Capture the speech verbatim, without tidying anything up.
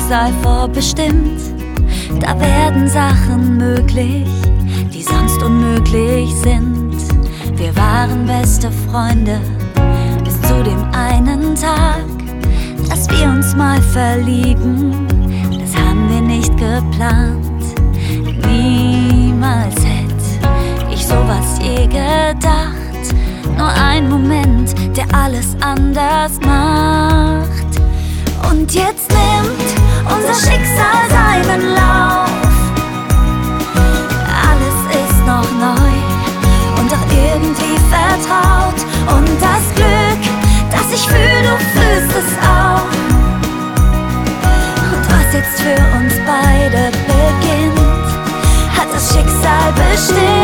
Schicksal vorbestimmt. Da werden Sachen möglich, die sonst unmöglich sind. Wir waren beste Freunde bis zu dem einen Tag, dass wir uns mal verlieben. Das haben wir nicht geplant. Niemals hätte ich sowas je gedacht. Nur ein Moment, der alles anders macht. Und jetzt nimmt unser Schicksal seinen Lauf. Alles ist noch neu und doch irgendwie vertraut. Und das Glück, das ich fühle, du fühlst es auch. Und was jetzt für uns beide beginnt, hat das Schicksal bestimmt.